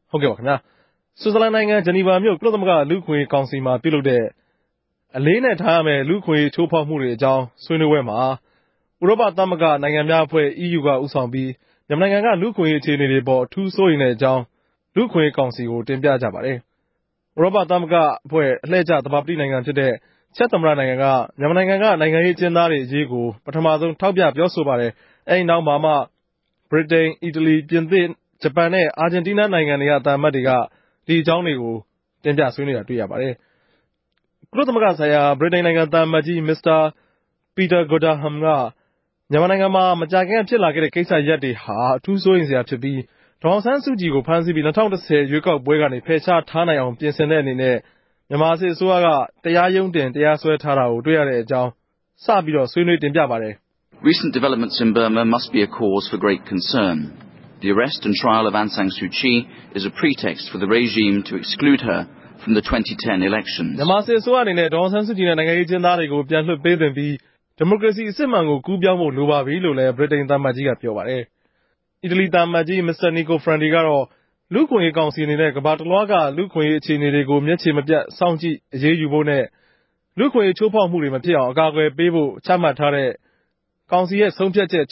ဟုတ်ကဲ့ပါခင်ဗျာဆွစ်ဇာလန်နိုင်ငံဂျနီဗာမြို့ကုလသမဂ္ဂလူ့ခွင့်ရေးကောင်စီမှာပြုလုပ်တဲ့အလေးနဲ့ထားရမယ့်လူ့ခွင့်ရေးချိုးဖောက်မှုတွေအကြောင်းဆွေးနွေးပွဲမှာဥရောပသမဂ္ဂနိုင်ငံများအဖွဲ့ EU ကဦးဆောင်ပြီးမြန်မာနိုင်ငံကလူ့ခွင့်ရေးအခြေအနေတွေပေါ်အထူးစိုးရိမ်တဲ့အကြောင်းလူ့ခွင့်ရေးကောင်စီကိုတင်ပြကြပါတယ်။ဥရောပသမဂ္ဂအဖွဲ့အလှည့်ကျသဘာပတိနိုင်ငံဖြစ်တဲ့ချက်သမ္မတနိုင်ငံကမြန်မာနိုင်ငံကနိုင်ငံရေးအကျဉ်းသားတွေအရေးကိုပထမဆုံးထောက်ပြပြောဆိုပါတယ်။အဲဒီနောက်မှာမှဗြိတိန်၊အီတလီ၊ပြင်သစ်၊ဂျပန်နဲ့အာဂျင်တီးနားနိုင်ငံတွေကသံအမတ်တွေကဒီအကြောင်းတွေကိုတင်ပြဆွေးနွေးတာတွေ့ရပါတယ်။ကုလသမဂ္ဂဆိုင်ရာဗြိတိန်နိုင်ငံသံအမတ်ကြီးမစ္စတာပီတာဂိုဒါဟမ်ကမြန်မာနိုင်ငံမှာမကြာခင်ကဖြစ်လာခဲ့တဲ့ကိစ္စရပ်တွေဟာအထူးစိုးရိမ်စရာဖြစ်ပြီးဒေါ်အောင်ဆန်းစုကြည်ကိုဖမ်းဆီးပြီး2010ရွေးကောက်ပွဲကနေဖယ်ရှားထားနိုင်အောင်ပြင်ဆင်တဲ့အနေနဲ့မြန်မာစစ်အစိုးရကတရားရုံးတင်တရားစွဲထားတာကိုတွေ့ရတဲ့အကြောင်းစပြီးတော့ဆွေးနွေးတင်ပြပါတယ်။ Recent developments in Burma must be a cause for great concern. The arrest and trial of Aung San Suu Kyi is a pretext for the regime to exclude her from the 2010 elections. မြန်မာစစ်အစိုးရအနေနဲ့ဒေါ်အောင်ဆန်းစုကြည်နဲ့နိုင်ငံရေးအကျဉ်းသားတွေကိုပြန်လွှတ်ပေးသင့်ပြီးဒီမိုကရေစီအစစ်အမှန်ကိုကူးပြောင်းဖို့လိုပါပြီလို့လည်းဗြိတိန်သံအမတ်ကြီးကပြောပါတယ်။အီတလီသံအမတ်ကြီးမစ္စတာနီကိုဖရန်ဒီကတော့လူ့ခွင့်ရေးကောင်စီအနေနဲ့ကမ္ဘာတစ်လွှားကလူ့ခွင့်ရေးအခြေအနေတွေကိုမျက်ခြေမပြတ်စောင့်ကြည့်အရေးယူဖို့နဲ့လူ့ခွင့်ရေးချိုးဖောက်မှုတွေမဖြစ်အောင်အကာအကွယ်ပေးဖို့ချမှတ်ထားတဲ့ကောင်စီရဲ့ဆုံးဖြတ်ချက်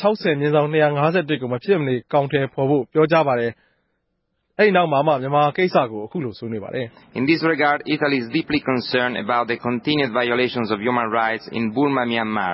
60/251ကိုမဖြစ်မနေကောင်ထည်ဖော်ဖို့ပြောကြားပါတယ်။အဲဒီနောက်မှာမှမြန်မာကိစ္စကိုအခုလိုဆွေးနွေးပါတယ်။ In this regard, Italy is deeply concerned about the continued violations of human rights in Burma, Myanmar.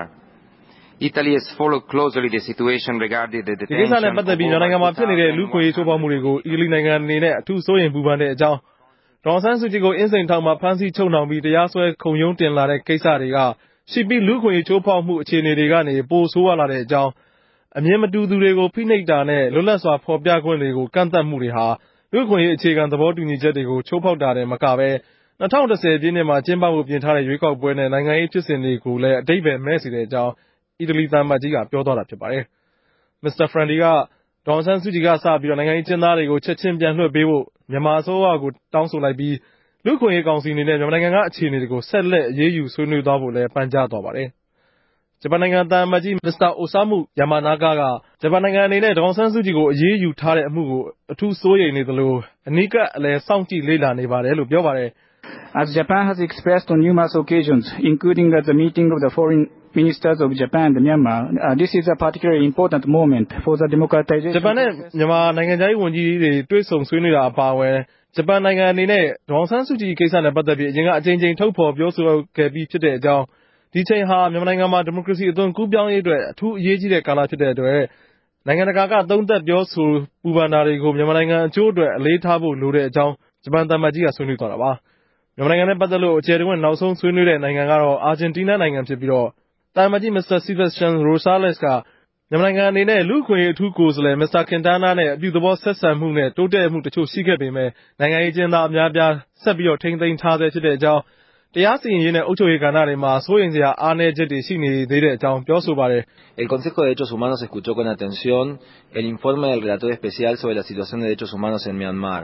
Italy has followed closely the situation regarding the detention ဒီကိစ္စနဲ့ပတ်သက်ပြီးမြန်မာနိုင်ငံမှာဖြစ်နေတဲ့လူ့ခွင့်ရေးချိုးဖောက်မှုတွေကိုအီတလီနိုင်ငံအနေနဲ့အထူးစိုးရိမ်ပူပန်တဲ့အကြောင်းဒေါ်အောင်ဆန်းစုကြည်ကိုအင်းစိန်ထောင်မှာဖမ်းဆီးချုပ်နှောင်ပြီးတရားစွဲခုံရုံးတင်လာတဲ့ကိစ္စတွေကရှိပြီးလူ့ခွင့်ရေးချိုးဖောက်မှုအခြေအနေတွေကနေပိုဆိုးဝါးလာတဲ့အကြောင်းအမြင်မတူသူတွေကိုဖိနှိပ်တာနဲ့လွတ်လပ်စွာဖော်ပြခွင့်တွေကိုကန့်သတ်မှုတွေဟာလူ့ခွင့်ရေးအခြေခံသဘောတူညီချက်တွေကိုချိုးဖောက်တာနဲ့မကဘဲ2010ပြည့်နှစ်မှာကျင်းပဖို့ပြင်ထားတဲ့ရွေးကောက်ပွဲနဲ့နိုင်ငံရေးဖြစ်စဉ်တွေကိုလည်းအဓိပ္ပာယ်မဲ့စေတဲ့အကြောင်းအီတလီသံအမတ်ကြီးကပြောသွားတာဖြစ်ပါတယ်။မစ္စတာဖရန်ဒီကဒေါ်အောင်ဆန်းစုကြည်ကစပြီးတော့နိုင်ငံရေးအကျဉ်းသားတွေကိုချက်ချင်းပြန်လွှတ်ပေးဖို့မြန်မာအစိုးရကိုတောင်းဆိုလိုက်ပြီးလူ့ခွင့်ရေးကောင်စီအနေနဲ့မြန်မာနိုင်ငံကအခြေအနေတွေကိုဆက်လက်အရေးယူဆွေးနွေးသွားဖို့လည်းပန်ကြားသွားပါတယ်။ဂျပန်နိုင်ငံသံအမတ်ကြီးမစ္စတာအိုဆာမှုယာမာနာကာကဂျပန်နိုင်ငံအနေနဲ့ဒေါ်အောင်ဆန်းစုကြည်ကိုအရေးယူထားတဲ့အမှုကိုအထူးစိုးရိမ်နေသလိုအနီးကပ်အလည်စောင့်ကြည့်လေ့လာနေပါတယ်လို့ပြောပါတယ်။ As Japan has expressed on numerous occasions, including at the meeting of the foreign ministers of Japan and Myanmar, this is a particularly important moment for the democratization. ဂျပန်နဲ့မြန်မာနိုင်ငံခြားရေးဝန်ကြီးတွေတွေ့ဆုံဆွေးနွေးတာအပါအဝင်ဂျပန်နိုင်ငံအနေနဲ့ဒေါ်အောင်ဆန်းစုကြည်ကိစ္စနဲ့ပတ်သက်ပြီးအရင်ကအကြိမ်ကြိမ်ထုတ်ဖော်ပြောဆိုခဲ့ပြီးဖြစ်တဲ့အကြောင်းဒီချိန်ဟာမြန်မာနိုင်ငံမှာဒီမိုကရေစီအသွင်ကူးပြောင်းရေးအတွက်အထူးအရေးကြီးတဲ့ကာလဖြစ်တဲ့အတွက်နိုင်ငံတကာကသုံးသပ်ပြောဆိုပူပန်တာတွေကိုမြန်မာနိုင်ငံအကျိုးအတွက်အလေးထားဖို့လိုတဲ့အကြောင်းဂျပန်သံအမတ်ကြီးကဆွေးနွေးသွားတာပါ။မြန်မာနိုင်ငံနဲ့ပတ်သက်လို့အကျယ်တဝင့်နောက်ဆုံးဆွေးနွေးတဲ့နိုင်ငံကတော့အာဂျင်တီးနားနိုင်ငံဖြစ်ပြီးတော့သံအမတ်ကြီးမစ္စတာဆီဘက်စတန်ရိုဆာလက်စ်ကမြန်မာနိုင်ငံအနေနဲ့လူ့အခွင့်အရေးအထူးကိုယ်စားလှယ်မစ္စတာကင်တာနာနဲ့အပြုသဘောဆက်ဆံမှုနဲ့တိုးတက်မှုတချို့ရှိခဲ့ပေမဲ့နိုင်ငံရေးအကျဉ်းသားအများအပြားဆက်ပြီးတော့ထိန်းသိမ်းထားဆဲဖြစ်တဲ့အကြောင်းတရားစီရင်ရေးနဲ့အုပ်ချုပ်ရေးကဏ္ဍတွေမှာစိုးရိမ်စရာအားနည်းချက်တွေရှိနေသေးတဲ့အကြောင်းပြောဆိုပါတယ်။ El Consejo de Derechos Humanos escuchó con atención el informe del Relator Especial sobre la situación de derechos humanos en Myanmar.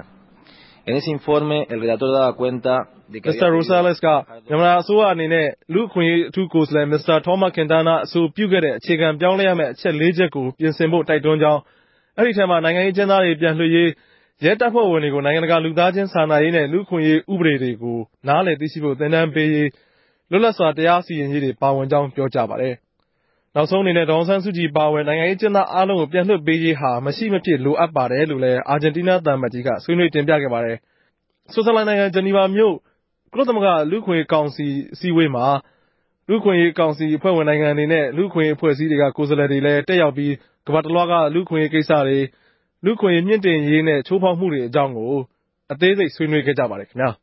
En ese informe el relator daba cuenta de que Mr. Rosales ကမြန်မာအစိုးရအနေနဲ့လူ့အခွင့်အရေးအထူးကိုယ်စားလှယ်မစ္စတာထောမတ်ကင်တာနာအဆိုပြုခဲ့တဲ့အခြေခံပြောင်းလဲရမယ့်အချက်၄ချက်ကိုပြင်ဆင်ဖို့တိုက်တွန်းကြောင်းအဲ့ဒီထဲမှာနိုင်ငံရေးအကျဉ်းသားတွေပြန်လွှတ်ရေးရဲတပ်ဖွဲ့ဝင်တွေကိုနိုင်ငံတကာလူသားချင်းစာနာရေးနဲ့လူ့အခွင့်အရေးဥပဒေတွေကိုနားလည်သိရှိဖို့သင်တန်းပေးရေးလွတ်လပ်စွာတရားစီရင်ရေးတွေပါဝင်ကြောင်းပြောကြားပါတယ်။နောက်ဆုံးအနေနဲ့ဒေါ်အောင်ဆန်းစုကြည်ပါဝင်နိုင်ငံရေးအကျဉ်းသားအားလုံးကိုပြန်လွှတ်ပေးရေးဟာမရှိမဖြစ်လိုအပ်ပါတယ်လို့လည်းအာဂျင်တီးနားသံအမတ်ကြီးကဆွေးနွေးတင်ပြခဲ့ပါတယ်။ဆွစ်ဇာလန်နိုင်ငံဂျနီဗာမြို့ကုလသမဂ္ဂလူ့အခွင့်အရေးကောင်စီအစည်းအဝေးမှာလူ့အခွင့်အရေးကောင်စီအဖွဲ့ဝင်နိုင်ငံအနေနဲ့လူ့အခွင့်အရေးအဖွဲ့အစည်းတွေကကိုယ်စားလှယ်တွေလည်းတက်ရောက်ပြီးကမ္ဘာတစ်လွှားကလူ့အခွင့်အရေးကိစ္စတွေလူ့အခွင့်အရေးမြင့်တင်ရေးနဲ့ချိုးဖောက်မှုတွေအကြောင်းကိုအသေးစိတ်ဆွေးနွေးခဲ့ကြပါတယ်ခင်ဗျာ